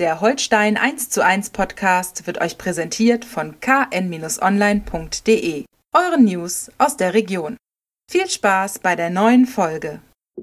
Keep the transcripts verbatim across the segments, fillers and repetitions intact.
Der Holstein eins zu eins Podcast wird euch präsentiert von k n online punkt d e, euren News aus der Region. Viel Spaß bei der neuen Folge.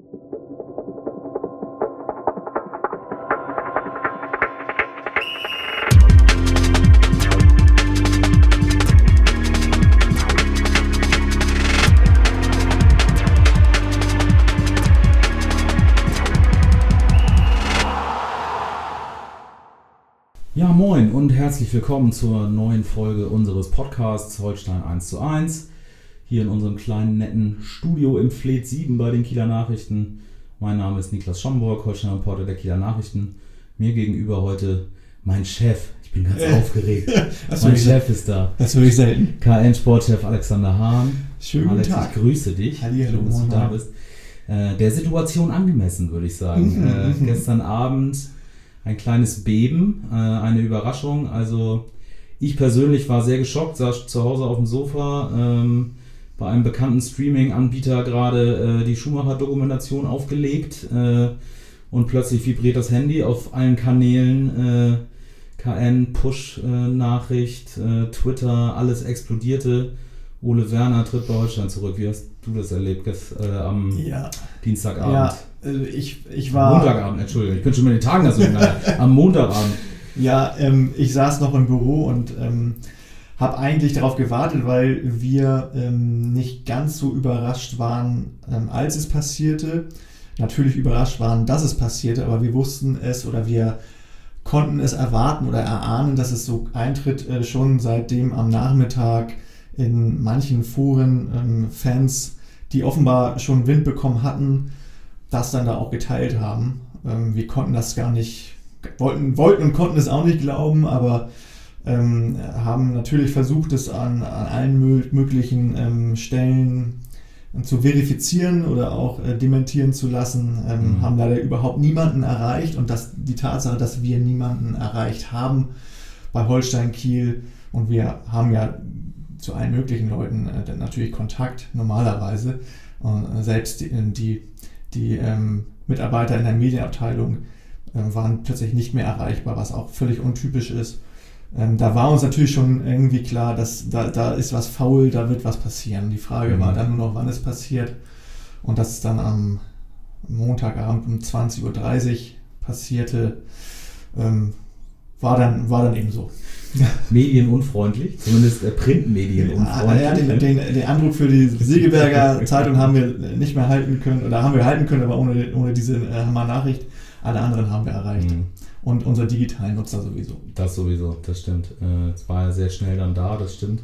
Ja, moin und herzlich willkommen zur neuen Folge unseres Podcasts Holstein eins zu eins. Hier in unserem kleinen, netten Studio im Fleet sieben bei den Kieler Nachrichten. Mein Name ist Niklas Schomburg, Holstein Reporter der Kieler Nachrichten. Mir gegenüber heute mein Chef. Ich bin ganz äh, aufgeregt. Mein Chef ist da. Das höre ich selten. K N-Sportchef Alexander Hahn. Schönen Alex, guten Tag. Ich grüße dich. Hallihallo, dass du da bist. Äh, der Situation angemessen, würde ich sagen. äh, gestern Abend ein kleines Beben, äh, eine Überraschung. Also ich persönlich war sehr geschockt, saß zu Hause auf dem Sofa, ähm, bei einem bekannten Streaming-Anbieter gerade äh, die Schumacher-Dokumentation aufgelegt äh, und plötzlich vibriert das Handy auf allen Kanälen, äh, K N, Push-Nachricht, äh, Twitter, alles explodierte. Ole Werner tritt bei Holstein zurück. Wie hast du das erlebt äh, am ja. Dienstagabend? Ja, also ich, ich war... Montagabend, Entschuldigung, ich bin schon mit den Tagen dazu gegangen. Am Montagabend. Ja, ähm, ich saß noch im Büro und ähm, habe eigentlich darauf gewartet, weil wir ähm, nicht ganz so überrascht waren, ähm, als es passierte. Natürlich überrascht waren, dass es passierte, aber wir wussten es oder wir konnten es erwarten oder erahnen, dass es so eintritt, äh, schon seitdem am Nachmittag in manchen Foren ähm, Fans, die offenbar schon Wind bekommen hatten, das dann da auch geteilt haben. Ähm, wir konnten das gar nicht, wollten, wollten und konnten es auch nicht glauben, aber ähm, haben natürlich versucht, es an, an allen möglichen ähm, Stellen äh, zu verifizieren oder auch äh, dementieren zu lassen. Ähm, mhm. Haben leider überhaupt niemanden erreicht und das, die Tatsache, dass wir niemanden erreicht haben bei Holstein Kiel und wir haben ja zu allen möglichen Leuten äh, natürlich Kontakt normalerweise und äh, selbst die, die, die ähm, Mitarbeiter in der Medienabteilung äh, waren plötzlich nicht mehr erreichbar, was auch völlig untypisch ist. Ähm, da war uns natürlich schon irgendwie klar, dass da, da ist was faul, da wird was passieren. Die Frage mhm. war dann nur noch, wann es passiert und dass es dann am Montagabend um zwanzig Uhr dreißig passierte, ähm, war, dann, war dann eben so. Medienunfreundlich, zumindest äh, Printmedienunfreundlich. Ja, den, den, den Andruck für die Segeberger Zeitung haben wir nicht mehr halten können, oder haben wir halten können, aber ohne, ohne diese äh, Hammer-Nachricht. Alle anderen haben wir erreicht. Mhm. Und unser digitalen Nutzer sowieso. Das sowieso, das stimmt. Äh, es war ja sehr schnell dann da, das stimmt.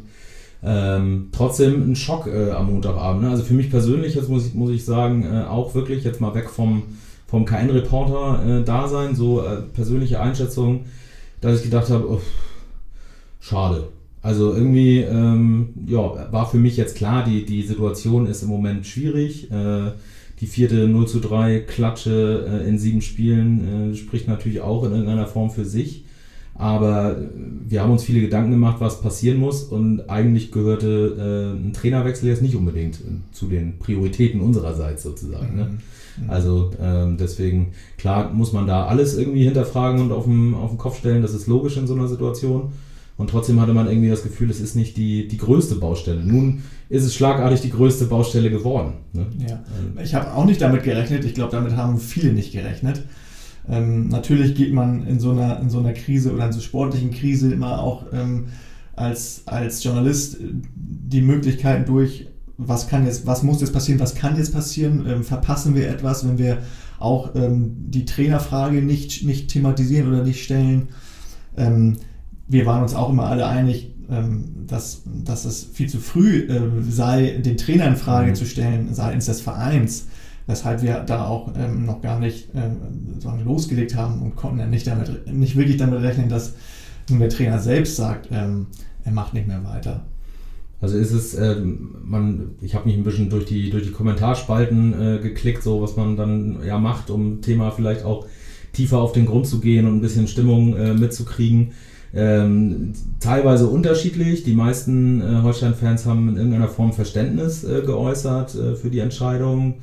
Ähm, trotzdem ein Schock äh, am Montagabend. Ne? Also für mich persönlich, jetzt muss ich, muss ich sagen, äh, auch wirklich jetzt mal weg vom, vom K N-Reporter-Dasein, äh, so äh, persönliche Einschätzung, dass ich gedacht habe, oh, schade. Also irgendwie, ähm, ja, war für mich jetzt klar, die, die Situation ist im Moment schwierig. Äh, die vierte null zu drei Klatsche äh, in sieben Spielen äh, spricht natürlich auch in irgendeiner Form für sich. Aber wir haben uns viele Gedanken gemacht, was passieren muss. Und eigentlich gehörte äh, ein Trainerwechsel jetzt nicht unbedingt zu den Prioritäten unsererseits sozusagen. Ne? Mhm. Also ähm, deswegen, klar muss man da alles irgendwie hinterfragen und auf den, auf den Kopf stellen. Das ist logisch in so einer Situation. Und trotzdem hatte man irgendwie das Gefühl, es ist nicht die, die größte Baustelle. Nun ist es schlagartig die größte Baustelle geworden. Ne? Ja. Ich habe auch nicht damit gerechnet. Ich glaube, damit haben viele nicht gerechnet. Ähm, natürlich geht man in so einer, in so einer Krise oder in so sportlichen Krise immer auch ähm, als, als Journalist die Möglichkeiten durch, was kann jetzt, was muss jetzt passieren, was kann jetzt passieren, ähm, verpassen wir etwas, wenn wir auch ähm, die Trainerfrage nicht, nicht thematisieren oder nicht stellen. Ähm, Wir waren uns auch immer alle einig, dass, dass es viel zu früh sei, den Trainer in Frage mhm. zu stellen seitens des Vereins, weshalb wir da auch noch gar nicht losgelegt haben und konnten ja nicht, damit, nicht wirklich damit rechnen, dass nun der Trainer selbst sagt, er macht nicht mehr weiter. Also ist es, äh, man, ich habe mich ein bisschen durch die, durch die Kommentarspalten äh, geklickt, so was man dann ja macht, um Thema vielleicht auch tiefer auf den Grund zu gehen und ein bisschen Stimmung äh, mitzukriegen. Ähm, teilweise unterschiedlich. Die meisten äh, Holstein-Fans haben in irgendeiner Form Verständnis äh, geäußert äh, für die Entscheidung.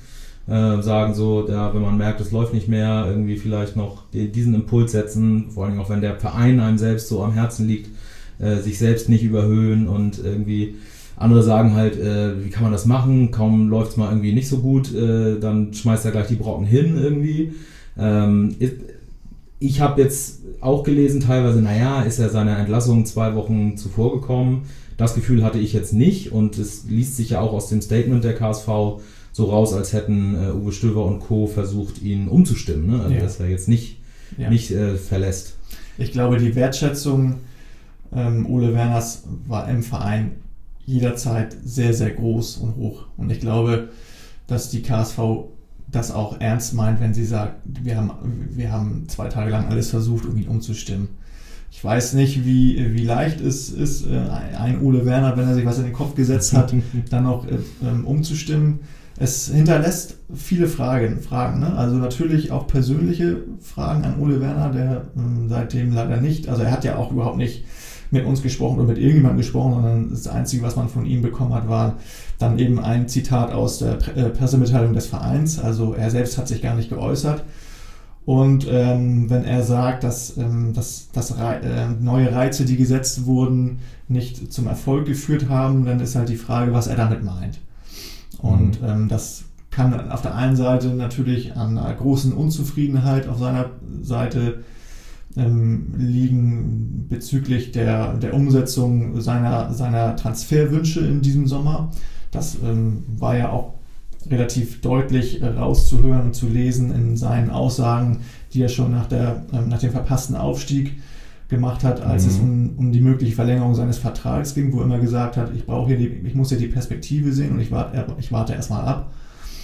äh, sagen so, ja, wenn man merkt, es läuft nicht mehr, irgendwie vielleicht noch den, diesen Impuls setzen, vor allem auch wenn der Verein einem selbst so am Herzen liegt, äh, sich selbst nicht überhöhen und irgendwie andere sagen halt, äh, wie kann man das machen, kaum läuft es mal irgendwie nicht so gut, äh, dann schmeißt er gleich die Brocken hin irgendwie. Ähm, ich habe jetzt auch gelesen teilweise, naja, ist er seiner Entlassung zwei Wochen zuvor gekommen. Das Gefühl hatte ich jetzt nicht und es liest sich ja auch aus dem Statement der K S V so raus, als hätten äh, Uwe Stöver und Co. versucht, ihn umzustimmen, ne? Also, ja. Dass er jetzt nicht, ja. nicht äh, verlässt. Ich glaube, die Wertschätzung ähm, Ole Werners war im Verein jederzeit sehr, sehr groß und hoch. Und ich glaube, dass die K S V das auch ernst meint, wenn sie sagt, wir haben, wir haben zwei Tage lang alles versucht, um ihn umzustimmen. Ich weiß nicht, wie, wie leicht es ist, ein Ole Werner, wenn er sich was in den Kopf gesetzt hat, dann noch ähm, umzustimmen. Es hinterlässt viele Fragen, Fragen, ne? Also natürlich auch persönliche Fragen an Ole Werner, der ähm, seitdem leider nicht, also er hat ja auch überhaupt nicht mit uns gesprochen oder mit irgendjemandem gesprochen, sondern das Einzige, was man von ihm bekommen hat, war dann eben ein Zitat aus der Pressemitteilung des Vereins. Also er selbst hat sich gar nicht geäußert. Und ähm, wenn er sagt, dass, ähm, dass, dass Re- äh, neue Reize, die gesetzt wurden, nicht zum Erfolg geführt haben, dann ist halt die Frage, was er damit meint. Und mhm. ähm, das kann auf der einen Seite natürlich an einer großen Unzufriedenheit auf seiner Seite ähm, liegen bezüglich der, der Umsetzung seiner, seiner Transferwünsche in diesem Sommer. Das ähm, war ja auch relativ deutlich äh, rauszuhören und zu lesen in seinen Aussagen, die er schon nach, der, ähm, nach dem verpassten Aufstieg gemacht hat, als mhm. es um, um die mögliche Verlängerung seines Vertrags ging, wo er immer gesagt hat, ich brauche hier die, ich muss hier die Perspektive sehen und ich warte, ich warte erstmal ab.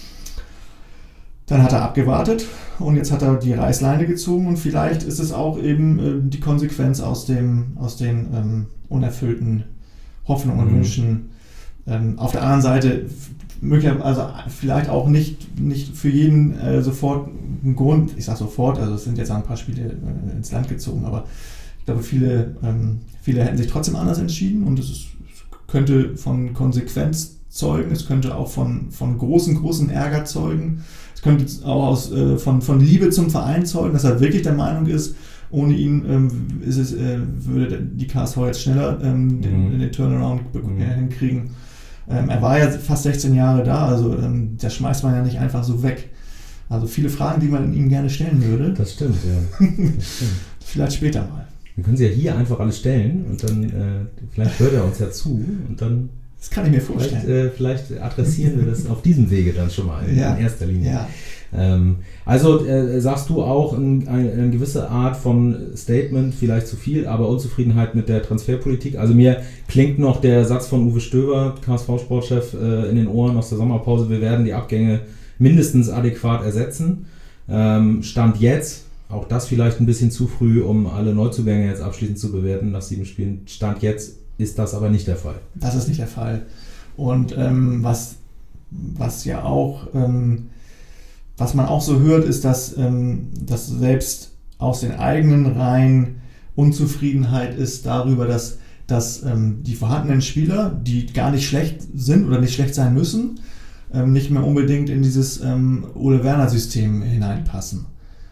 Dann hat er abgewartet und jetzt hat er die Reißleine gezogen und vielleicht ist es auch eben äh, die Konsequenz aus, dem, aus den ähm, unerfüllten Hoffnungen und mhm. Wünschen. Ähm, auf der anderen Seite möglicherweise also vielleicht auch nicht, nicht für jeden äh, sofort ein Grund, ich sage sofort, also es sind jetzt ein paar Spiele äh, ins Land gezogen, aber ich glaube, viele, ähm, viele hätten sich trotzdem anders entschieden und es, ist, es könnte von Konsequenz zeugen, es könnte auch von, von großen, großen Ärger zeugen, es könnte auch aus, äh, von, von Liebe zum Verein zeugen, dass er wirklich der Meinung ist, ohne ihn ähm, ist es, äh, würde die K S V jetzt schneller ähm, den, mhm. den Turnaround mhm. hinkriegen. Ähm, er war ja fast sechzehn Jahre da, also ähm, das schmeißt man ja nicht einfach so weg. Also viele Fragen, die man ihm gerne stellen würde. Das stimmt, ja. Das stimmt. Vielleicht später mal. Wir können sie ja hier einfach alle stellen und dann, äh, vielleicht hört er uns ja zu und dann... Das kann ich mir vorstellen. Vielleicht, äh, vielleicht adressieren wir das auf diesem Wege dann schon mal in, ja. in erster Linie. Ja. Ähm, also äh, sagst du auch ein, eine, eine gewisse Art von Statement, vielleicht zu viel, aber Unzufriedenheit mit der Transferpolitik. Also mir klingt noch der Satz von Uwe Stöver, K S V-Sportchef, äh, in den Ohren aus der Sommerpause, wir werden die Abgänge mindestens adäquat ersetzen. Ähm, Stand jetzt, auch das vielleicht ein bisschen zu früh, um alle Neuzugänge jetzt abschließend zu bewerten nach sieben Spielen, Stand jetzt ist das aber nicht der Fall. Das ist nicht der Fall. Und ähm, was, was ja auch, ähm, was man auch so hört, ist, dass, ähm, dass selbst aus den eigenen Reihen Unzufriedenheit ist darüber, dass, dass ähm, die vorhandenen Spieler, die gar nicht schlecht sind oder nicht schlecht sein müssen, ähm, nicht mehr unbedingt in dieses ähm, Ole-Werner-System hineinpassen.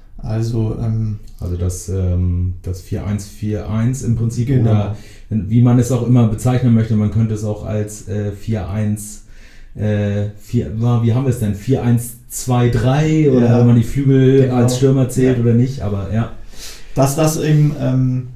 Also, ähm, also das, ähm, das vier eins vier eins im Prinzip, genau. Oder wie man es auch immer bezeichnen möchte, man könnte es auch als äh, vier eins, äh, vier, wie haben wir es denn, vier eins zwei drei oder ja, wenn man die Flügel genau. als Stürmer zählt ja. oder nicht, aber ja. Dass das eben, ähm,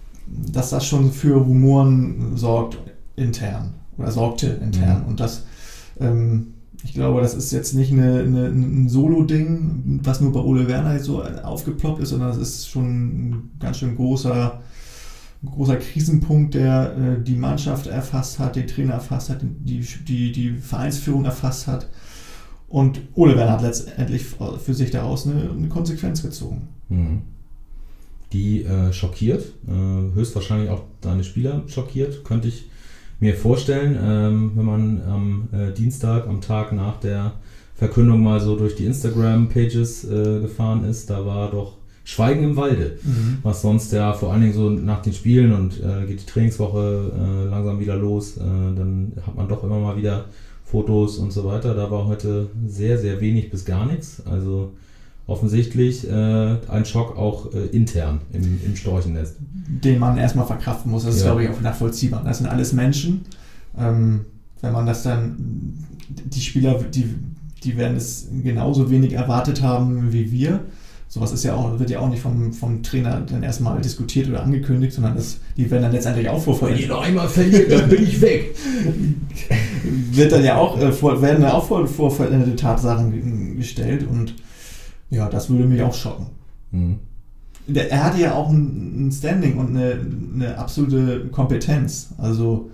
dass das schon für Rumoren sorgt intern oder sorgte intern mhm. und das ähm, ich glaube, das ist jetzt nicht eine, eine, ein Solo-Ding, was nur bei Ole Werner so aufgeploppt ist, sondern das ist schon ein ganz schön großer, großer Krisenpunkt, der äh, die Mannschaft erfasst hat, den Trainer erfasst hat, die, die, die Vereinsführung erfasst hat. Und Ole Werner hat letztendlich für sich daraus eine, eine Konsequenz gezogen. Mhm. Die äh, schockiert, äh, höchstwahrscheinlich auch deine Spieler schockiert, könnte ich mir vorstellen, ähm, wenn man am äh, Dienstag, am Tag nach der Verkündung mal so durch die Instagram-Pages äh, gefahren ist, da war doch Schweigen im Walde, mhm. was sonst ja vor allen Dingen so nach den Spielen und äh, geht die Trainingswoche äh, langsam wieder los, äh, dann hat man doch immer mal wieder Fotos und so weiter. Da war heute sehr, sehr wenig bis gar nichts. Also offensichtlich äh, ein Schock auch äh, intern im, im Storchennest. Den man erstmal verkraften muss. Das ist, ja. glaube ich, auch nachvollziehbar. Das sind alles Menschen. Ähm, wenn man das dann, die Spieler, die, die werden es genauso wenig erwartet haben wie wir. Sowas ist ja auch, wird ja auch nicht vom, vom Trainer dann erstmal diskutiert oder angekündigt, sondern das, die werden dann letztendlich auch vor. Wenn ihr noch einmal verliert, dann bin ich weg. Wird dann ja auch, äh, vor, werden dann auch vor, vor vollendete Tatsachen gestellt und ja, das würde mich auch schocken. Mhm. Der, er hatte ja auch ein, ein Standing und eine, eine absolute Kompetenz. Also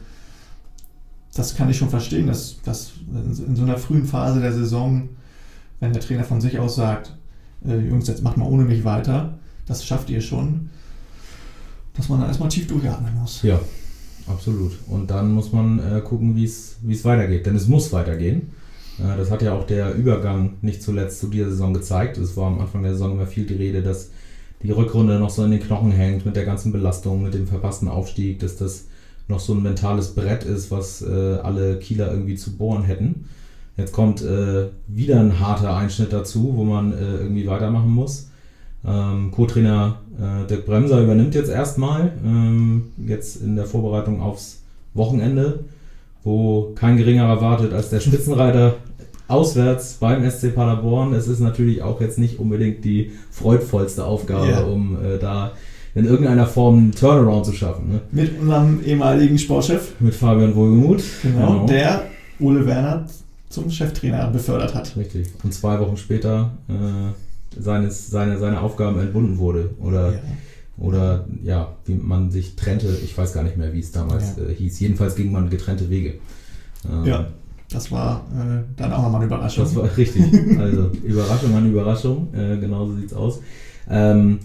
das kann ich schon verstehen, dass, dass in so einer frühen Phase der Saison, wenn der Trainer von sich aus sagt, äh, Jungs, jetzt macht mal ohne mich weiter, das schafft ihr schon, dass man dann erstmal tief durchatmen muss. Ja, absolut. Und dann muss man äh, gucken, wie es weitergeht, denn es muss weitergehen. Äh, das hat ja auch der Übergang nicht zuletzt zu dieser Saison gezeigt. Es war am Anfang der Saison immer viel die Rede, dass die Rückrunde noch so in den Knochen hängt mit der ganzen Belastung, mit dem verpassten Aufstieg, dass das noch so ein mentales Brett ist, was äh, alle Kieler irgendwie zu bohren hätten. Jetzt kommt äh, wieder ein harter Einschnitt dazu, wo man äh, irgendwie weitermachen muss. Ähm, Co-Trainer äh, Dirk Bremser übernimmt jetzt erstmal, ähm, jetzt in der Vorbereitung aufs Wochenende, wo kein geringerer wartet als der Spitzenreiter auswärts beim S C Paderborn. Es ist natürlich auch jetzt nicht unbedingt die freudvollste Aufgabe, ja. um äh, da in irgendeiner Form einen Turnaround zu schaffen. Ne? Mit unserem ehemaligen Sportchef. Mit Fabian Wohlgemuth. Genau, genau, der Ole Werner zum Cheftrainer befördert hat. Richtig. Und zwei Wochen später äh, seines, seine, seine Aufgaben entbunden wurde. Oder, ja. oder ja, wie man sich trennte. Ich weiß gar nicht mehr, wie es damals ja. äh, hieß. Jedenfalls ging man getrennte Wege. Ähm, ja, das war äh, dann auch nochmal eine Überraschung. Das war richtig. Also Überraschung an Überraschung. Äh, genauso sieht es aus. Ähm,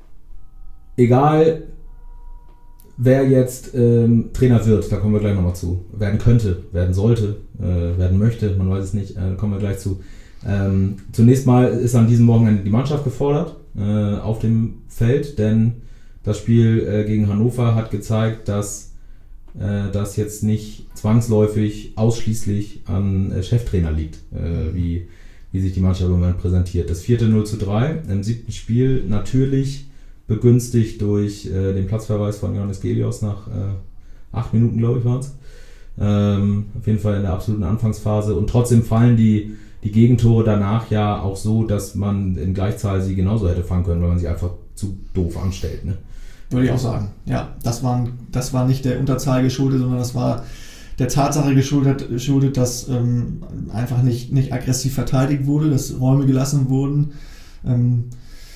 Egal, wer jetzt ähm, Trainer wird, da kommen wir gleich nochmal zu, werden könnte, werden sollte, äh, werden möchte, man weiß es nicht, äh, kommen wir gleich zu. Ähm, zunächst mal ist an diesem Wochenende die Mannschaft gefordert äh, auf dem Feld, denn das Spiel äh, gegen Hannover hat gezeigt, dass äh, das jetzt nicht zwangsläufig ausschließlich an äh, Cheftrainer liegt, äh, wie, wie sich die Mannschaft im Moment präsentiert. Das vierte null zu drei im siebten Spiel natürlich begünstigt durch äh, den Platzverweis von Johannes Gelios nach äh, acht Minuten, glaube ich, waren es. Ähm, auf jeden Fall in der absoluten Anfangsphase. Und trotzdem fallen die, die Gegentore danach ja auch so, dass man in Gleichzahl sie genauso hätte fangen können, weil man sie einfach zu doof anstellt. Ne? Würde ich auch sagen. Ja, das war, das war nicht der Unterzahl geschuldet, sondern das war der Tatsache geschuldet, geschuldet dass ähm, einfach nicht, nicht aggressiv verteidigt wurde, dass Räume gelassen wurden. Ähm,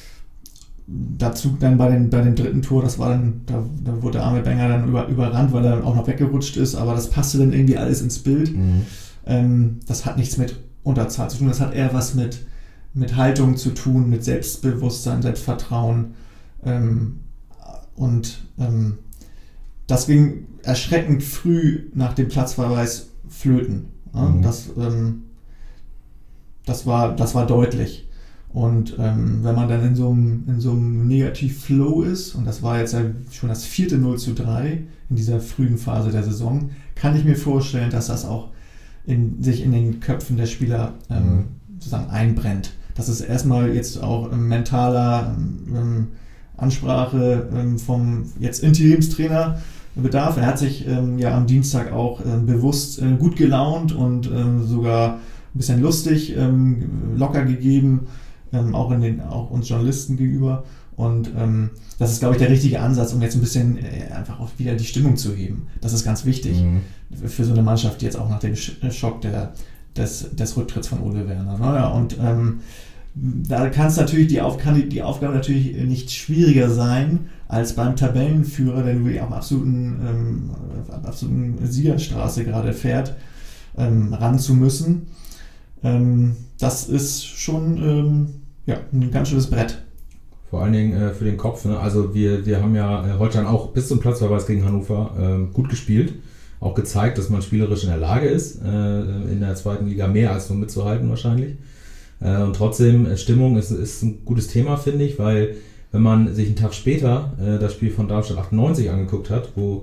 Dazu dann bei, den, bei dem dritten Tor, das war dann, da, da wurde der arme Benger dann über, überrannt, weil er auch noch weggerutscht ist, aber das passte dann irgendwie alles ins Bild. Mhm. Ähm, das hat nichts mit Unterzahl zu tun, das hat eher was mit, mit Haltung zu tun, mit Selbstbewusstsein, Selbstvertrauen. Ähm, und ähm, das ging erschreckend früh nach dem Platzverweis flöten. Ja? Mhm. Das, ähm, das, war, das war deutlich. Und ähm, wenn man dann in so einem, in so einem Negativ-Flow ist, und das war jetzt ja schon das vierte null zu drei in dieser frühen Phase der Saison, kann ich mir vorstellen, dass das auch in, sich in den Köpfen der Spieler ähm, mhm. sozusagen einbrennt. Das ist erstmal jetzt auch ähm, mentaler ähm, Ansprache ähm, vom jetzt Interimstrainer bedarf. Er hat sich ähm, ja am Dienstag auch ähm, bewusst äh, gut gelaunt und ähm, sogar ein bisschen lustig, ähm, locker gegeben. Ähm, auch, in den, auch uns Journalisten gegenüber. Und ähm, das ist, glaube ich, der richtige Ansatz, um jetzt ein bisschen äh, einfach auch wieder die Stimmung zu heben. Das ist ganz wichtig mhm. für so eine Mannschaft, die jetzt auch nach dem Schock der, des, des Rücktritts von Ole Werner. Naja, und ähm, da kann es natürlich, die, Auf, kann die, die Aufgabe natürlich nicht schwieriger sein, als beim Tabellenführer, der nur auf absoluten, ähm, auf absoluten Siegerstraße gerade fährt, ähm, ran zu müssen. Ähm, das ist schon ähm, ja, ein ganz schönes Brett. Vor allen Dingen äh, für den Kopf. Ne? Also wir, wir haben ja äh, Holstein auch bis zum Platzverweis gegen Hannover äh, gut gespielt. Auch gezeigt, dass man spielerisch in der Lage ist, äh, in der zweiten Liga mehr als nur mitzuhalten wahrscheinlich. Äh, und trotzdem, äh, Stimmung ist, ist ein gutes Thema, finde ich, weil wenn man sich einen Tag später äh, das Spiel von Darmstadt achtundneunzig angeguckt hat, wo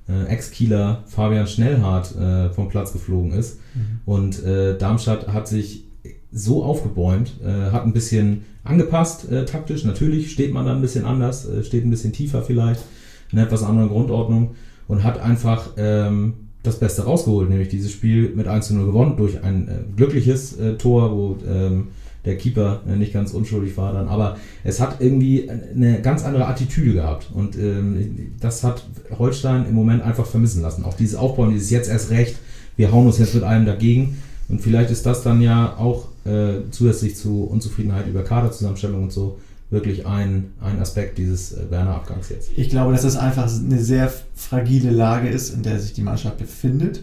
äh, Ex-Kieler Fabian Schnellhardt äh, vom Platz geflogen ist. Mhm. Und äh, Darmstadt hat sich so aufgebäumt, äh, hat ein bisschen angepasst äh, taktisch. Natürlich steht man dann ein bisschen anders, äh, steht ein bisschen tiefer vielleicht, in etwas anderen Grundordnung und hat einfach ähm, das Beste rausgeholt, nämlich dieses Spiel mit eins zu null gewonnen durch ein äh, glückliches äh, Tor, wo ähm, der Keeper äh, nicht ganz unschuldig war dann, aber es hat irgendwie eine ganz andere Attitüde gehabt und ähm, das hat Holstein im Moment einfach vermissen lassen. Auch dieses Aufbauen, dieses jetzt erst recht, wir hauen uns jetzt mit allem dagegen und vielleicht ist das dann ja auch äh, zusätzlich zu Unzufriedenheit über Kaderzusammenstellung und so wirklich ein, ein Aspekt dieses äh, Werner-Abgangs jetzt. Ich glaube, dass das einfach eine sehr fragile Lage ist, in der sich die Mannschaft befindet.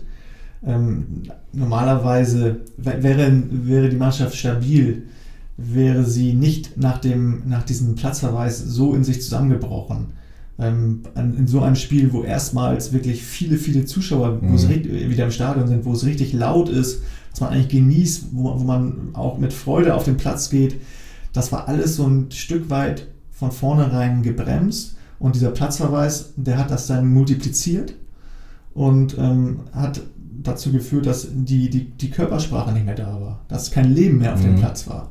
Ähm, normalerweise wäre, wäre die Mannschaft stabil, wäre sie nicht nach, dem, nach diesem Platzverweis so in sich zusammengebrochen. Ähm, in so einem Spiel, wo erstmals wirklich viele, viele Zuschauer mhm. wo es richtig, wieder im Stadion sind, wo es richtig laut ist, was man eigentlich genießt, wo, wo man auch mit Freude auf den Platz geht, das war alles so ein Stück weit von vornherein gebremst und dieser Platzverweis, der hat das dann multipliziert und ähm, hat dazu geführt, dass die, die, die Körpersprache nicht mehr da war, dass kein Leben mehr auf mhm. dem Platz war.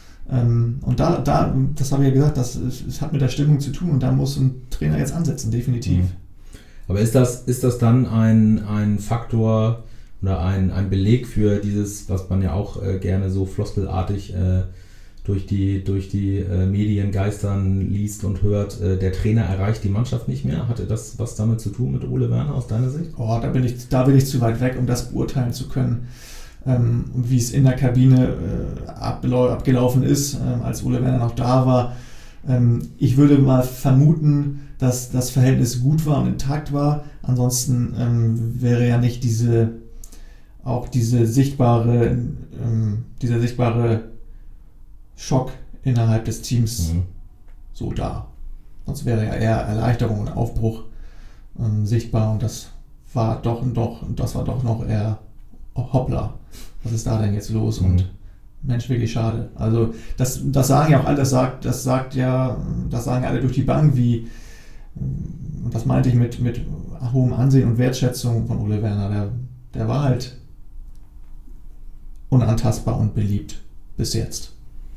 Ähm, und da, da, das habe ich ja gesagt, das, das hat mit der Stimmung zu tun und da muss ein Trainer jetzt ansetzen, definitiv. Mhm. Aber ist das, ist das dann ein, ein Faktor oder ein, ein Beleg für dieses, was man ja auch äh, gerne so floskelartig äh, durch die, durch die äh, Medien geistern liest und hört, äh, der Trainer erreicht die Mannschaft nicht mehr? Hatte das was damit zu tun mit Ole Werner aus deiner Sicht? Oh, da bin ich, da bin ich zu weit weg, um das beurteilen zu können, ähm, wie es in der Kabine äh, abgelau- abgelaufen ist, äh, als Ole Werner noch da war. Ähm, ich würde mal vermuten, dass das Verhältnis gut war und intakt war. Ansonsten ähm, wäre ja nicht diese, auch diese sichtbare, ähm, dieser sichtbare Schock innerhalb des Teams mhm. so da. Sonst wäre ja eher Erleichterung und Aufbruch ähm, sichtbar und das war doch und doch und das war doch noch eher oh, hoppla. Was ist da denn jetzt los? Mhm. Und Mensch, wirklich schade. Also das, das sagen ja auch alle, das sagt, das sagt ja, das sagen alle durch die Bank, wie und das meinte ich mit, mit hohem Ansehen und Wertschätzung von Ole Werner. Der, der war halt unantastbar und beliebt bis jetzt.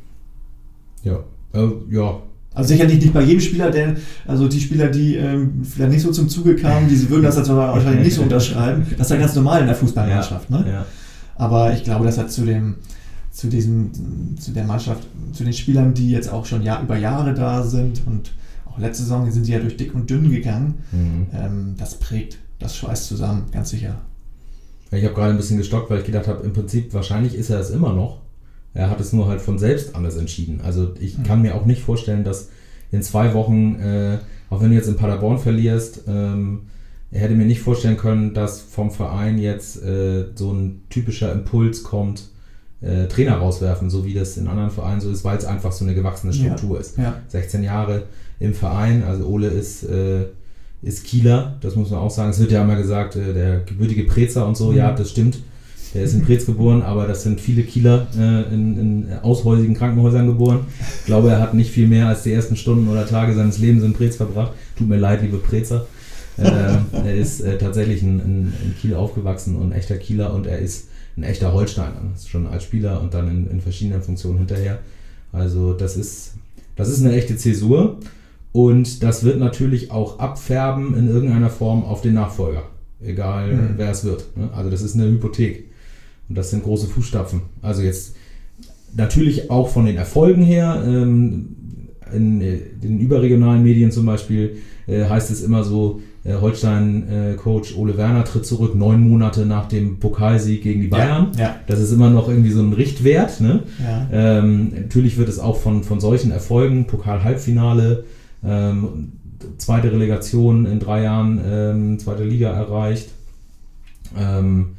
Ja, äh, ja. Also sicherlich nicht bei jedem Spieler, der, also die Spieler, die ähm, vielleicht nicht so zum Zuge kamen, die würden das jetzt wahrscheinlich nicht so unterschreiben. Das ist ja ganz normal in der Fußballmannschaft, ja, ne? Ja. Aber ich glaube, dass er zu dem, zu diesem, zu der Mannschaft, zu den Spielern, die jetzt auch schon Jahr, über Jahre da sind und auch letzte Saison sind die ja durch dick und dünn gegangen, mhm. ähm, das prägt, das schweißt zusammen, ganz sicher. Ich habe gerade ein bisschen gestockt, weil ich gedacht habe, im Prinzip wahrscheinlich ist er es immer noch. Er hat es nur halt von selbst anders entschieden. Also ich kann mir auch nicht vorstellen, dass in zwei Wochen, äh, auch wenn du jetzt in Paderborn verlierst, ähm, er hätte mir nicht vorstellen können, dass vom Verein jetzt äh, so ein typischer Impuls kommt, äh, Trainer rauswerfen, so wie das in anderen Vereinen so ist, weil es einfach so eine gewachsene Struktur ja, ist. Ja. sechzehn Jahre im Verein, also Ole ist, äh, ist Kieler, das muss man auch sagen. Es wird ja immer gesagt, äh, der gebürtige Prezer und so, mhm. ja, das stimmt. Der ist in Preetz geboren, aber das sind viele Kieler äh, in, in aushäusigen Krankenhäusern geboren. Ich glaube, er hat nicht viel mehr als die ersten Stunden oder Tage seines Lebens in Preetz verbracht. Tut mir leid, liebe Preetzer. Äh, er ist äh, tatsächlich in, in, in Kiel aufgewachsen und ein echter Kieler und er ist ein echter Holsteiner. Schon als Spieler und dann in, in verschiedenen Funktionen hinterher. Also das ist, das ist eine echte Zäsur und das wird natürlich auch abfärben in irgendeiner Form auf den Nachfolger. Egal, mhm. wer es wird. Also das ist eine Hypothek. Und das sind große Fußstapfen. Also jetzt natürlich auch von den Erfolgen her, ähm, in den überregionalen Medien zum Beispiel äh, heißt es immer so, äh, Holstein-Coach äh, Ole Werner tritt zurück, neun Monate nach dem Pokalsieg gegen die Bayern. Ja, ja. Das ist immer noch irgendwie so ein Richtwert. Ne? Ja. Ähm, natürlich wird es auch von, von solchen Erfolgen, Pokal-Halbfinale, ähm, zweite Relegation in drei Jahren, ähm, zweite Liga erreicht. Ähm,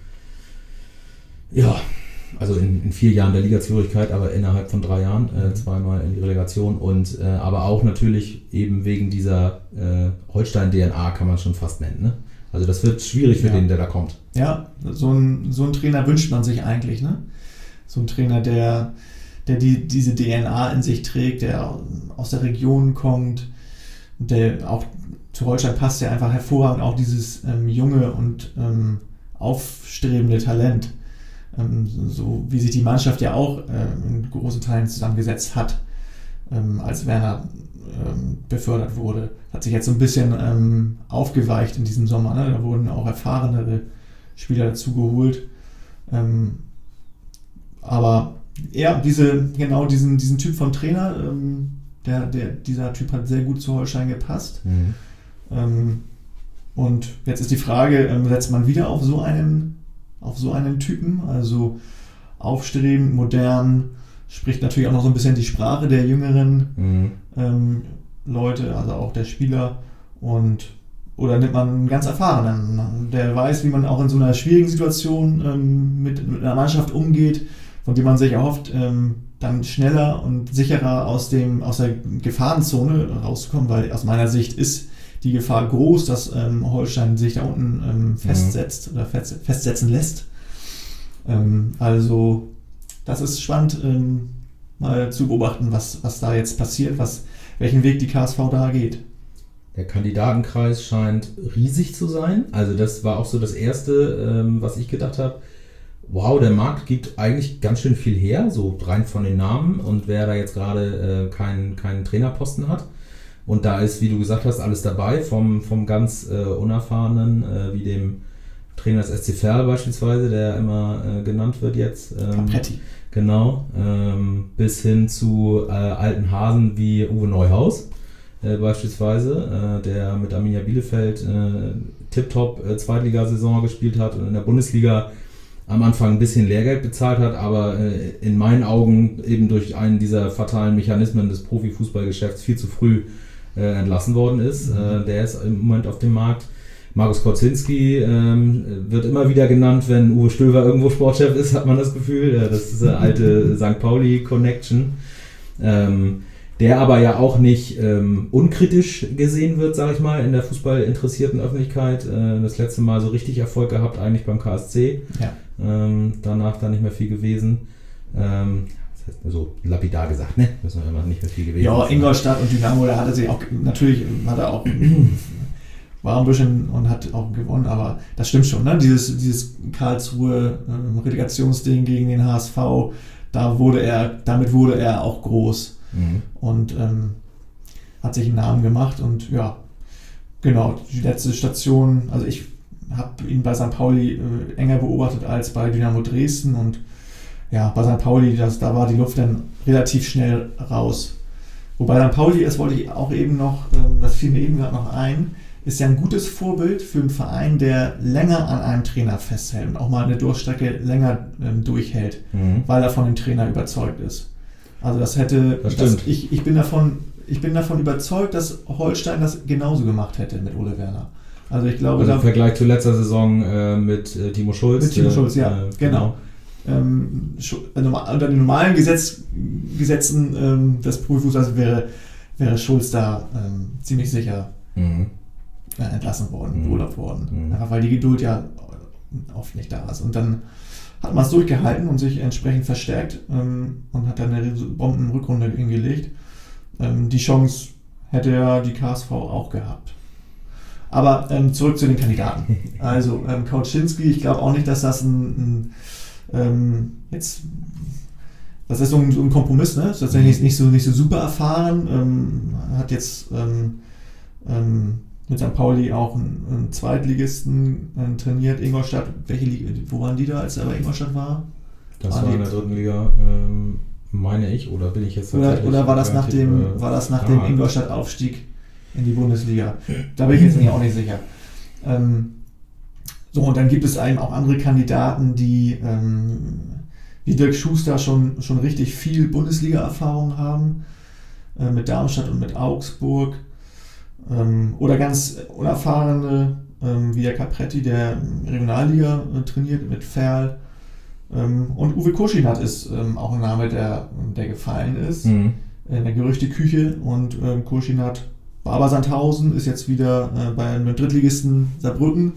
ja, also in, in vier Jahren der Ligazugehörigkeit, aber innerhalb von drei Jahren, äh, zweimal in die Relegation und äh, aber auch natürlich eben wegen dieser äh, Holstein-D N A kann man schon fast nennen. Ne? Also das wird schwierig für ja. den, der da kommt. Ja, so ein, so ein Trainer wünscht man sich eigentlich, ne? So ein Trainer, der, der die, diese D N A in sich trägt, der aus der Region kommt, der auch zu Holstein passt ja einfach hervorragend auch dieses ähm, junge und ähm, aufstrebende Talent, ähm, so wie sich die Mannschaft ja auch äh, in großen Teilen zusammengesetzt hat, ähm, als Werner ähm, befördert wurde. Hat sich jetzt so ein bisschen ähm, aufgeweicht in diesem Sommer. Ne? Da wurden auch erfahrenere Spieler dazu geholt. Ähm, aber ja, diese, genau diesen, diesen Typ von Trainer, ähm, der, der, dieser Typ hat sehr gut zu Holstein gepasst. Mhm. Ähm, und jetzt ist die Frage, ähm, setzt man wieder auf so einen, auf so einen Typen, also aufstrebend, modern, spricht natürlich auch noch so ein bisschen die Sprache der jüngeren Mhm. ähm, Leute, also auch der Spieler, und oder nimmt man einen ganz erfahrenen, der weiß, wie man auch in so einer schwierigen Situation ähm, mit, mit einer Mannschaft umgeht, von dem man sich erhofft, ähm, dann schneller und sicherer aus, dem, aus der Gefahrenzone rauszukommen, weil aus meiner Sicht ist die Gefahr groß, dass ähm, Holstein sich da unten ähm, festsetzt mhm. oder fest, festsetzen lässt. Ähm, also das ist spannend, ähm, mal zu beobachten, was, was da jetzt passiert, was, welchen Weg die K S V da geht. Der Kandidatenkreis scheint riesig zu sein. Also das war auch so das Erste, ähm, was ich gedacht habe. Wow, der Markt gibt eigentlich ganz schön viel her, so rein von den Namen. Und wer da jetzt gerade äh, keinen, keinen Trainerposten hat. Und da ist, wie du gesagt hast, alles dabei, vom, vom ganz äh, Unerfahrenen, äh, wie dem Trainer des S C Verl beispielsweise, der immer äh, genannt wird jetzt. Ähm, Capretti. Genau, ähm, bis hin zu äh, alten Hasen wie Uwe Neuhaus äh, beispielsweise, äh, der mit Arminia Bielefeld äh, Tip-Top äh, Zweitligasaison gespielt hat und in der Bundesliga am Anfang ein bisschen Lehrgeld bezahlt hat, aber äh, in meinen Augen eben durch einen dieser fatalen Mechanismen des Profifußballgeschäfts viel zu früh äh, entlassen worden ist. Mhm. Äh, der ist im Moment auf dem Markt. Markus Korzinski ähm, wird immer wieder genannt, wenn Uwe Stöver irgendwo Sportchef ist, hat man das Gefühl. Äh, das ist eine alte Sankt Pauli-Connection. Ähm, der aber ja auch nicht ähm, unkritisch gesehen wird, sage ich mal, in der fußballinteressierten Öffentlichkeit. Äh, das letzte Mal so richtig Erfolg gehabt eigentlich beim K S C. Ja. Ähm, danach dann nicht mehr viel gewesen. Ähm, das heißt, so lapidar gesagt, ne? Müssen wir immer nicht mehr viel gewesen. Ja, Ingolstadt und Dynamo, da hat er sich auch, natürlich hat er auch, war ein bisschen und hat auch gewonnen, aber das stimmt schon, ne? Dieses, dieses Karlsruhe ähm, Relegationsding gegen den H S V, da wurde er, damit wurde er auch groß. Mhm. Und ähm, hat sich einen Namen gemacht und ja, genau, die letzte Station, also ich habe ihn bei Sankt Pauli äh, enger beobachtet als bei Dynamo Dresden und ja, bei Sankt Pauli, das, da war die Luft dann relativ schnell raus. Wobei Sankt Pauli, das wollte ich auch eben noch, ähm, das fiel mir eben gerade noch ein, ist ja ein gutes Vorbild für einen Verein, der länger an einem Trainer festhält und auch mal eine Durchstrecke länger ähm, durchhält, mhm. weil er von dem Trainer überzeugt ist. Also das hätte, das das, ich, ich, bin davon, ich bin davon überzeugt, dass Holstein das genauso gemacht hätte mit Ole Werner. Also ich glaube, also da, im Vergleich zur letzter Saison äh, mit äh, Timo Schulz. Mit Timo Schulz, ja, äh, genau. genau. Ähm, unter den normalen Gesetz, Gesetzen ähm, des Profifußballs wäre, wäre Schulz da ähm, ziemlich sicher mhm. äh, entlassen worden, mhm. beurlaubt worden. Mhm. Einfach weil die Geduld ja oft nicht da ist. Und dann hat man es durchgehalten und sich entsprechend verstärkt ähm, und hat dann eine Bombenrückrunde hingelegt. Ähm, die Chance hätte ja die K S V auch gehabt. Aber ähm, zurück zu den Kandidaten. Also ähm, Kauczynski, ich glaube auch nicht, dass das ein, ein ähm, jetzt das ist so ein, so ein Kompromiss, ne? Ist tatsächlich nicht so, nicht so super erfahren. Ähm, hat jetzt ähm, ähm, mit Sankt Pauli auch einen, einen Zweitligisten äh, trainiert, Ingolstadt. Welche Liga, wo waren die da, als er bei Ingolstadt war? Das waren war in der dritten Liga, ähm, meine ich, oder bin ich jetzt Oder, oder war das nach dem, äh, war das nach dem Ingolstadt-Aufstieg in die Bundesliga? Da bin ich jetzt nicht auch nicht sicher. Ähm, so, und dann gibt es eben auch andere Kandidaten, die ähm, wie Dirk Schuster schon, schon richtig viel Bundesliga-Erfahrung haben, äh, mit Darmstadt und mit Augsburg. Ähm, oder ganz unerfahrene, ähm, wie der Capretti, der Regionalliga äh, trainiert mit Verl. Ähm, und Uwe Koschinat ist ähm, auch ein Name, der, der gefallen ist mhm. in der Gerüchteküche. Und ähm, Koschinat war bei Sandhausen, ist jetzt wieder äh, beim Drittligisten Saarbrücken.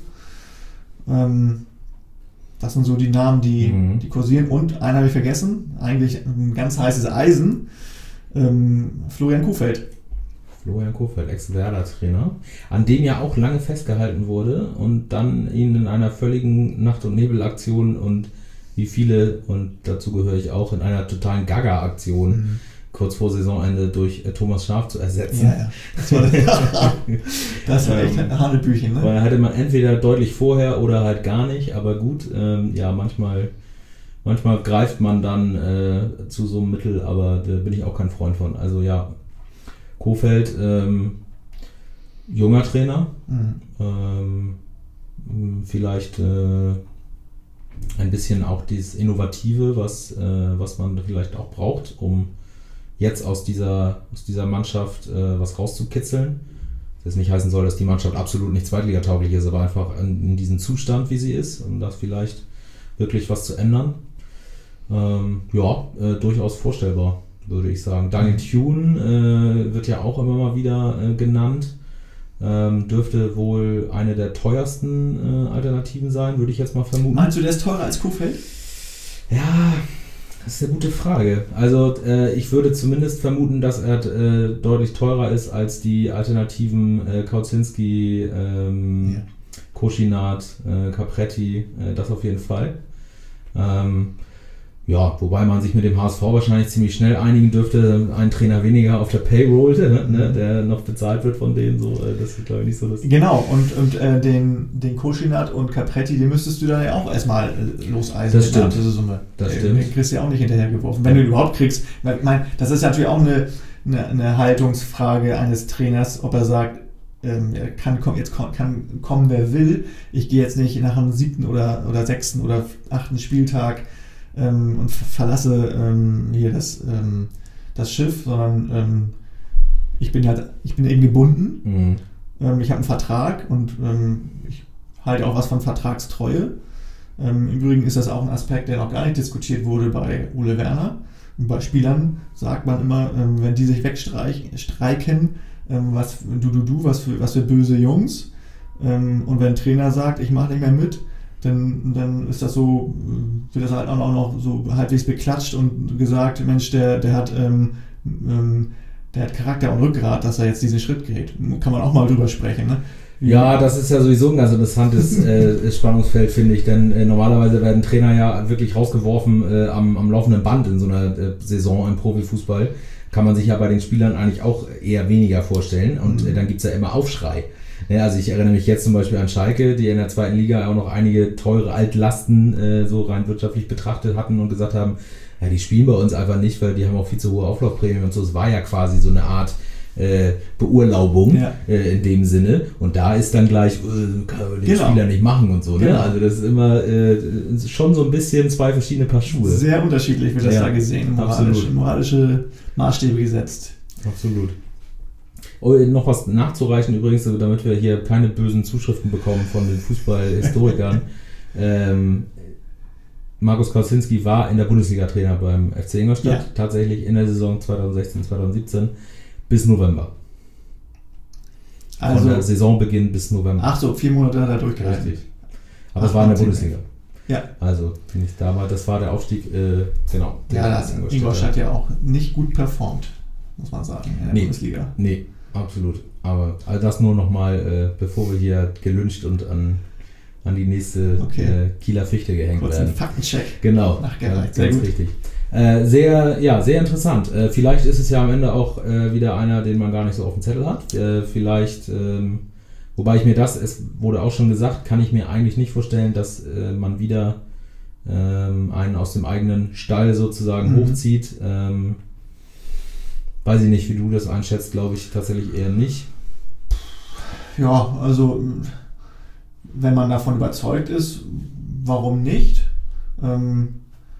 Ähm, das sind so die Namen, die, mhm. die kursieren. Und einen habe ich vergessen, eigentlich ein ganz heißes Eisen, ähm, Florian Kuhfeld. Florian Kohfeldt, Ex-Werder-Trainer, an dem ja auch lange festgehalten wurde und dann ihn in einer völligen Nacht- und Nebelaktion und wie viele, und dazu gehöre ich auch, in einer totalen Gaga-Aktion mhm. kurz vor Saisonende durch äh, Thomas Schaaf zu ersetzen. Ja, ja. Das war, das war echt ein Hanebüchen, ne? Weil hätte man entweder deutlich vorher oder halt gar nicht, aber gut, ähm, ja, manchmal, manchmal greift man dann äh, zu so einem Mittel, aber da bin ich auch kein Freund von. Also ja, Kohfeldt, ähm, junger Trainer, mhm. ähm, vielleicht äh, ein bisschen auch dieses Innovative, was, äh, was man vielleicht auch braucht, um jetzt aus dieser, aus dieser Mannschaft äh, was rauszukitzeln. Das nicht heißen soll, dass die Mannschaft absolut nicht zweitligatauglich ist, aber einfach in, in diesem Zustand, wie sie ist, um das vielleicht wirklich was zu ändern. Ähm, ja, äh, durchaus vorstellbar, würde ich sagen. Daniel Thune äh, wird ja auch immer mal wieder äh, genannt. Ähm, dürfte wohl eine der teuersten äh, Alternativen sein, würde ich jetzt mal vermuten. Meinst du, der ist teurer als Kohfeldt? Ja, das ist eine gute Frage. Also äh, ich würde zumindest vermuten, dass er äh, deutlich teurer ist als die Alternativen äh, Kauzinski, ähm, ja. Koschinat, äh, Capretti, äh, das auf jeden Fall. Ähm, Ja, wobei man sich mit dem H S V wahrscheinlich ziemlich schnell einigen dürfte, ein Trainer weniger auf der Payroll, ne, der noch bezahlt wird von denen, so, das ist glaube ich nicht so lustig. Genau, und, und äh, den, den Koschinat und Capretti, den müsstest du dann ja auch erstmal äh, loseisen. Das stimmt. Diese Summe. Das den, stimmt. Den kriegst du ja auch nicht hinterhergeworfen, wenn du ihn überhaupt kriegst. Weil, ich mein, das ist natürlich auch eine, eine, eine Haltungsfrage eines Trainers, ob er sagt, ähm, er kann, jetzt kann kommen, wer will. Ich gehe jetzt nicht nach dem siebten oder, oder sechsten oder achten Spieltag Ähm, und verlasse ähm, hier das, ähm, das Schiff, sondern ähm, ich bin halt, ich bin eben gebunden. Mhm. Ähm, ich habe einen Vertrag und ähm, ich halte auch was von Vertragstreue. Ähm, Im Übrigen ist das auch ein Aspekt, der noch gar nicht diskutiert wurde bei Ole Werner. Und bei Spielern sagt man immer, ähm, wenn die sich wegstreiken, ähm, was du, du, du, was für, was für böse Jungs. Ähm, und wenn ein Trainer sagt, ich mache nicht mehr mit, Dann, dann ist das so, wird das halt auch noch so halbwegs beklatscht und gesagt, Mensch, der, der hat ähm, ähm, der hat Charakter und Rückgrat, dass er jetzt diesen Schritt geht. Kann man auch mal drüber sprechen, ne? Ja, das ist ja sowieso ein ganz interessantes äh, Spannungsfeld, finde ich, denn äh, normalerweise werden Trainer ja wirklich rausgeworfen äh, am, am laufenden Band in so einer äh, Saison im Profifußball. Kann man sich ja bei den Spielern eigentlich auch eher weniger vorstellen und äh, dann gibt's ja immer Aufschrei. Ja, also ich erinnere mich jetzt zum Beispiel an Schalke, die in der zweiten Liga auch noch einige teure Altlasten äh, so rein wirtschaftlich betrachtet hatten und gesagt haben, ja, die spielen bei uns einfach nicht, weil die haben auch viel zu hohe Auflaufprämien und so. Es war ja quasi so eine Art äh, Beurlaubung ja. äh, in dem Sinne. Und da ist dann gleich, äh, kann man den genau. Spieler nicht machen und so. Ne? Genau. Also das ist immer äh, schon so ein bisschen zwei verschiedene Paar Schuhe. Sehr unterschiedlich wird das ja, da gesehen, moralische, moralische Maßstäbe gesetzt. Absolut. Oh, noch was nachzureichen übrigens, damit wir hier keine bösen Zuschriften bekommen von den Fußballhistorikern. ähm, Markus Kauzinski war in der Bundesliga-Trainer beim F C Ingolstadt, ja. tatsächlich in der Saison zwanzig sechzehn zwanzig siebzehn bis November. Also, von der Saisonbeginn bis November. Ach so, vier Monate hat er durchgehalten. Richtig. Aber es war in der Bundesliga. Ja. Also, finde ich damals, das war der Aufstieg, äh, genau. Ja, das Ingolstadt ja auch nicht gut performt, muss man sagen, in der nee, Bundesliga. Nee. Absolut. Aber all das nur nochmal, äh, bevor wir hier gelünscht und an, an die nächste okay. äh, Kieler Fichte gehängt Kurz werden. Kurz einen Faktencheck. Genau, nachgereicht. Ja, ganz richtig. Äh, sehr, ja, sehr interessant. Äh, vielleicht ist es ja am Ende auch äh, wieder einer, den man gar nicht so auf dem Zettel hat. Äh, vielleicht, ähm, wobei ich mir das, es wurde auch schon gesagt, kann ich mir eigentlich nicht vorstellen, dass äh, man wieder ähm, einen aus dem eigenen Stall sozusagen mhm. hochzieht. Ähm, Weiß ich nicht, wie du das einschätzt, glaube ich tatsächlich eher nicht. Ja, also wenn man davon überzeugt ist, warum nicht? Ähm,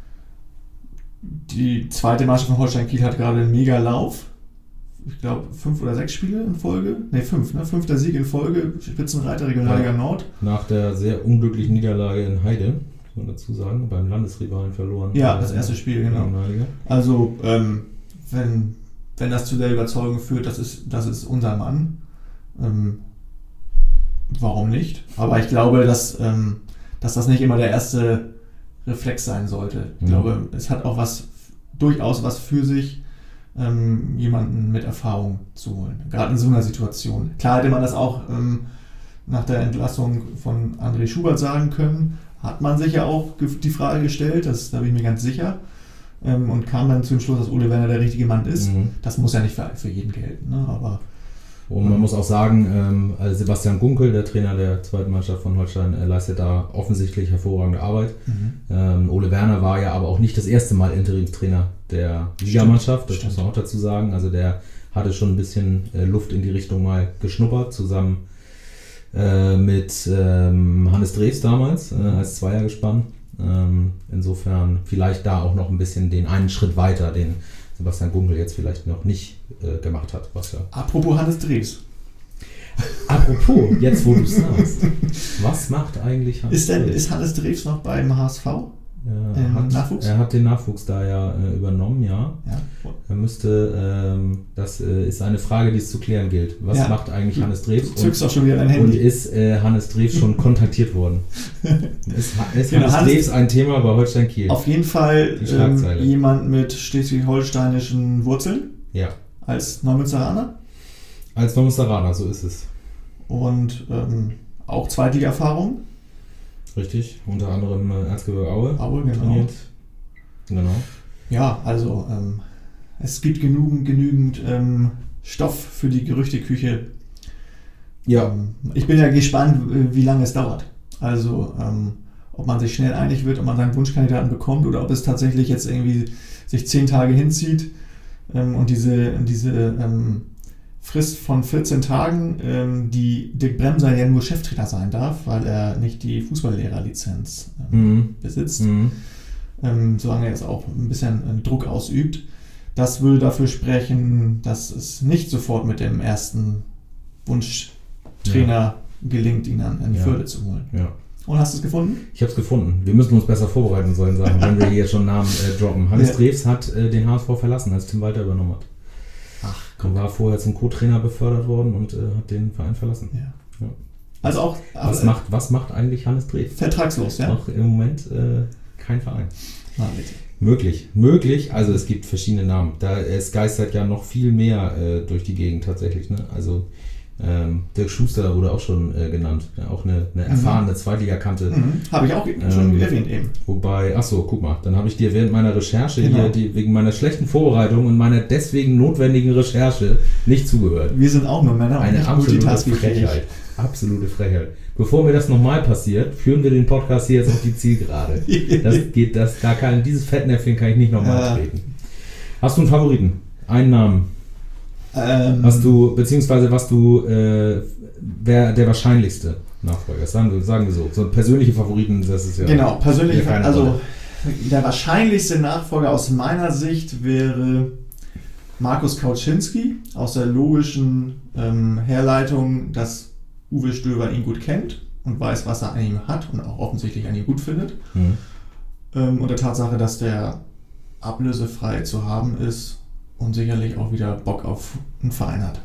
die zweite Mannschaft von Holstein Kiel hat gerade einen Mega-Lauf. Ich glaube, fünf oder sechs Spiele in Folge. Ne, fünf, ne? Fünfter Sieg in Folge, Spitzenreiter Regionalliga ja, Nord. Nach der sehr unglücklichen Niederlage in Heide, muss man dazu sagen, beim Landesrivalen verloren. Ja, das erste Spiel, genau. Also, ähm, wenn Wenn das zu der Überzeugung führt, das ist, das ist unser Mann, ähm, warum nicht? Aber ich glaube, dass, ähm, dass das nicht immer der erste Reflex sein sollte. Ich mhm. glaube, es hat auch was durchaus was für sich, ähm, jemanden mit Erfahrung zu holen. Gerade in so einer Situation. Klar hätte man das auch ähm, nach der Entlassung von André Schubert sagen können. Hat man sich ja auch die Frage gestellt, das, da bin ich mir ganz sicher. Ähm, und kam dann zum Schluss, dass Ole Werner der richtige Mann ist. Mhm. Das muss ja nicht für, für jeden gelten. Ne? Aber, und man ähm, muss auch sagen, ähm, also Sebastian Gunkel, der Trainer der zweiten Mannschaft von Holstein, äh, leistet da offensichtlich hervorragende Arbeit. Mhm. Ähm, Ole Werner war ja aber auch nicht das erste Mal Interimstrainer der Ligamannschaft, das Stimmt. muss man auch dazu sagen. Also der hatte schon ein bisschen äh, Luft in die Richtung mal geschnuppert, zusammen äh, mit ähm, Hannes Drews damals äh, als Zweiergespann. Ähm, insofern vielleicht da auch noch ein bisschen den einen Schritt weiter, den Sebastian Gunkel jetzt vielleicht noch nicht äh, gemacht hat. Was ja Apropos Hannes Drews. Apropos, jetzt wo du es sagst, was macht eigentlich Hannes ist denn, Drews? Ist Hannes Drews noch beim H S V? Ja, ähm, hat, Nachwuchs? Er hat den Nachwuchs da ja äh, übernommen, ja. ja. Er müsste, ähm, das äh, ist eine Frage, die es zu klären gilt. Was ja. macht eigentlich Hannes Drews? Du zückst auch schon wieder dein Handy. Und ist äh, Hannes Drews schon kontaktiert worden? Ist, ist genau, Hannes Drews ein Thema bei Holstein Kiel? Auf jeden Fall ähm, jemand mit schleswig-holsteinischen Wurzeln. Ja. Als Neumünsteraner? Als Neumünsteraner, so ist es. Und ähm, auch Zweitliga-Erfahrung. Richtig, unter anderem äh, Erzgebirge Aue. Aue, genau. Trainiert. Genau. Ja, also ähm, es gibt genügend, genügend ähm, Stoff für die Gerüchteküche. Ja. Ähm, ich bin ja gespannt, wie lange es dauert. Also ähm, ob man sich schnell einig wird, ob man seinen Wunschkandidaten bekommt oder ob es tatsächlich jetzt irgendwie sich zehn Tage hinzieht ähm, und diese, diese ähm, Frist von vierzehn Tagen, ähm, die Dirk Bremser ja nur Cheftrainer sein darf, weil er nicht die Fußballlehrerlizenz ähm, mhm. besitzt, mhm. ähm, solange er jetzt auch ein bisschen äh, Druck ausübt. Das würde dafür sprechen, dass es nicht sofort mit dem ersten Wunschtrainer ja. gelingt, ihn an in die ja. Förde zu holen. Ja. Und hast du es gefunden? Ich habe es gefunden. Wir müssen uns besser vorbereiten, sollen sagen, wenn wir hier schon Namen äh, droppen. Hannes ja. Drews hat äh, den H S V verlassen, als Tim Walter übernommen hat. Ach, komm. War vorher zum Co-Trainer befördert worden und äh, hat den Verein verlassen. Ja. Ja. Also auch. Was, äh, macht, was macht eigentlich Hannes Drews? Vertragslos, ja? Noch im Moment äh, kein Verein. Na, bitte. Möglich, möglich. Also es gibt verschiedene Namen. Da es geistert ja noch viel mehr äh, durch die Gegend tatsächlich. Ne? Also ähm, Dirk Schuster wurde auch schon äh, genannt. Ja, auch eine, eine erfahrene mhm. Zweitligakante. Mhm. Habe ich auch schon ähm, erwähnt eben. Wobei, achso, guck mal, dann habe ich dir während meiner Recherche genau. hier, die, wegen meiner schlechten Vorbereitung und meiner deswegen notwendigen Recherche nicht zugehört. Wir sind auch nur Männer und eine absolute Frechheit. Absolute Frechheit. Bevor mir das nochmal passiert, führen wir den Podcast hier jetzt auf die Zielgerade. Das geht, das, da kann, dieses Fettnäpfchen kann ich nicht nochmal ja. treten. Hast du einen Favoriten? Einen Namen? Ähm, was du, beziehungsweise was du, äh, wer der wahrscheinlichste Nachfolger ist, sagen wir, sagen wir so. So persönliche Favoriten, das ist ja. Genau, persönliche Favoriten. Also der wahrscheinlichste Nachfolger aus meiner Sicht wäre Markus Kauczynski, aus der logischen ähm, Herleitung, dass Uwe Stöber ihn gut kennt und weiß, was er an ihm hat und auch offensichtlich an ihm gut findet. Mhm. Ähm, und der Tatsache, dass der ablösefrei zu haben ist und sicherlich auch wieder Bock auf einen Verein hat.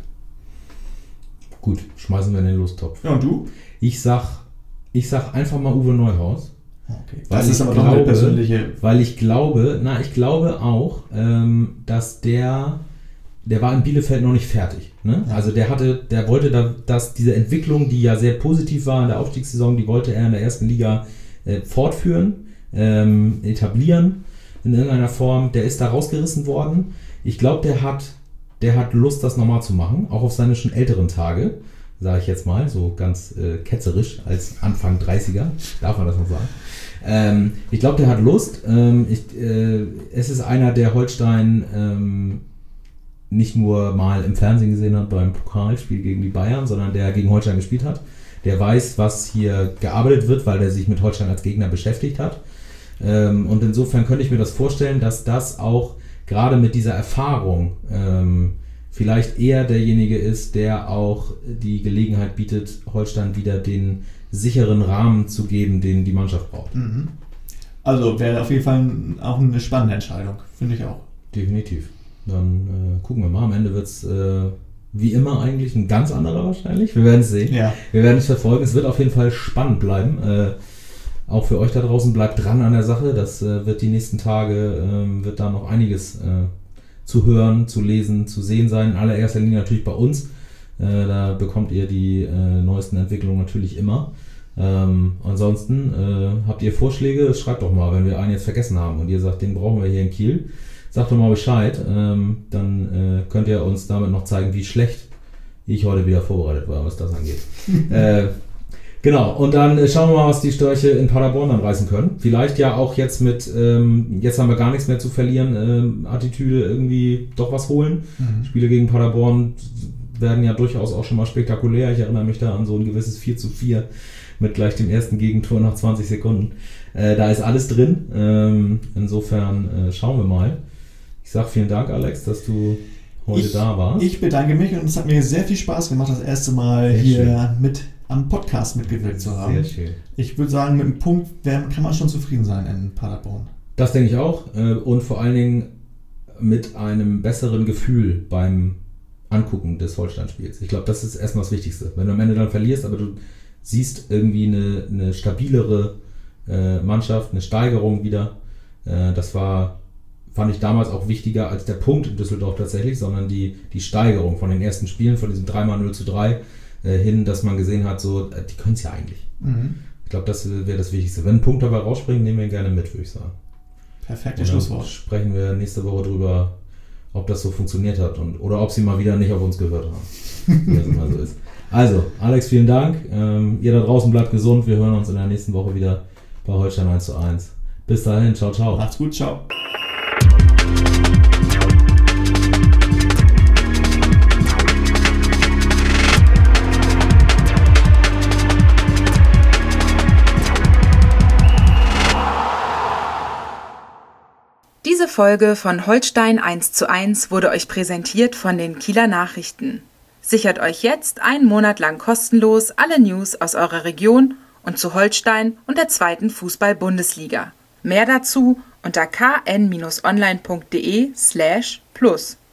Gut, schmeißen wir in den Lostopf. Ja, und du? Ich sag, ich sag einfach mal Uwe Neuhaus. Okay. Weil das ist aber glaube, doch eine persönliche... Weil ich glaube, na, ich glaube auch, ähm, dass der... Der war in Bielefeld noch nicht fertig. Ne? Ja. Also der hatte, der wollte da, dass diese Entwicklung, die ja sehr positiv war in der Aufstiegssaison, die wollte er in der ersten Liga äh, fortführen, ähm, etablieren in irgendeiner Form. Der ist da rausgerissen worden. Ich glaube, der hat, der hat Lust, das nochmal zu machen, auch auf seine schon älteren Tage, sage ich jetzt mal, so ganz äh, ketzerisch als Anfang dreißiger, darf man das noch sagen. Ähm, ich glaube, der hat Lust. Ähm, ich, äh, es ist einer, der Holstein ähm, nicht nur mal im Fernsehen gesehen hat beim Pokalspiel gegen die Bayern, sondern der gegen Holstein gespielt hat. Der weiß, was hier gearbeitet wird, weil der sich mit Holstein als Gegner beschäftigt hat. Ähm, und insofern könnte ich mir das vorstellen, dass das auch gerade mit dieser Erfahrung ähm, vielleicht eher derjenige ist, der auch die Gelegenheit bietet, Holstein wieder den sicheren Rahmen zu geben, den die Mannschaft braucht. Mhm. Also wäre auf jeden Fall auch eine spannende Entscheidung, finde ich auch. Definitiv. Dann äh, gucken wir mal. Am Ende wird es äh, wie immer eigentlich ein ganz anderer wahrscheinlich. Wir werden es sehen. Ja. Wir werden es verfolgen. Es wird auf jeden Fall spannend bleiben. Äh, auch für euch da draußen, bleibt dran an der Sache. Das äh, wird die nächsten Tage, äh, wird da noch einiges äh, zu hören, zu lesen, zu sehen sein. In allererster Linie natürlich bei uns. Äh, da bekommt ihr die äh, neuesten Entwicklungen natürlich immer. Ähm, ansonsten äh, habt ihr Vorschläge, schreibt doch mal, wenn wir einen jetzt vergessen haben und ihr sagt, den brauchen wir hier in Kiel. Sagt doch mal Bescheid, ähm, dann äh, könnt ihr uns damit noch zeigen, wie schlecht ich heute wieder vorbereitet war, was das angeht. äh, genau, und dann äh, schauen wir mal, was die Störche in Paderborn dann reißen können. Vielleicht ja auch jetzt mit, ähm, jetzt haben wir gar nichts mehr zu verlieren, ähm, Attitüde irgendwie doch was holen. Mhm. Spiele gegen Paderborn werden ja durchaus auch schon mal spektakulär. Ich erinnere mich da an so ein gewisses vier zu vier mit gleich dem ersten Gegentor nach zwanzig Sekunden. Äh, da ist alles drin. Ähm, insofern äh, schauen wir mal. Ich sage vielen Dank, Alex, dass du heute ich, da warst. Ich bedanke mich und es hat mir sehr viel Spaß gemacht, das erste Mal sehr hier schön. mit am Podcast mitgewirkt zu haben. Sehr schön. Ich würde sagen, mit dem Punkt kann man schon zufrieden sein in Paderborn. Das denke ich auch. Und vor allen Dingen mit einem besseren Gefühl beim Angucken des Holstein-Spiels. Ich glaube, das ist erstmal das Wichtigste. Wenn du am Ende dann verlierst, aber du siehst irgendwie eine, eine stabilere äh, Mannschaft, eine Steigerung wieder. Äh, das war... fand ich damals auch wichtiger als der Punkt in Düsseldorf tatsächlich, sondern die, die Steigerung von den ersten Spielen, von diesem drei mal null zu drei äh, hin, dass man gesehen hat, so, äh, die können es ja eigentlich. Mhm. Ich glaube, das wäre das Wichtigste. Wenn ein Punkt dabei rausspringt, nehmen wir ihn gerne mit, würde ich sagen. Perfektes Schlusswort. Sprechen wir nächste Woche drüber, ob das so funktioniert hat und oder ob sie mal wieder nicht auf uns gehört haben. Wie das immer so ist. Also, Alex, vielen Dank. Ähm, ihr da draußen bleibt gesund. Wir hören uns in der nächsten Woche wieder bei Holstein eins zu eins. Bis dahin, ciao, ciao. Macht's gut, ciao. Diese Folge von Holstein eins zu eins wurde euch präsentiert von den Kieler Nachrichten. Sichert euch jetzt einen Monat lang kostenlos alle News aus eurer Region und zu Holstein und der zweiten Fußball-Bundesliga. Mehr dazu unter k n Bindestrich online punkt de slash plus.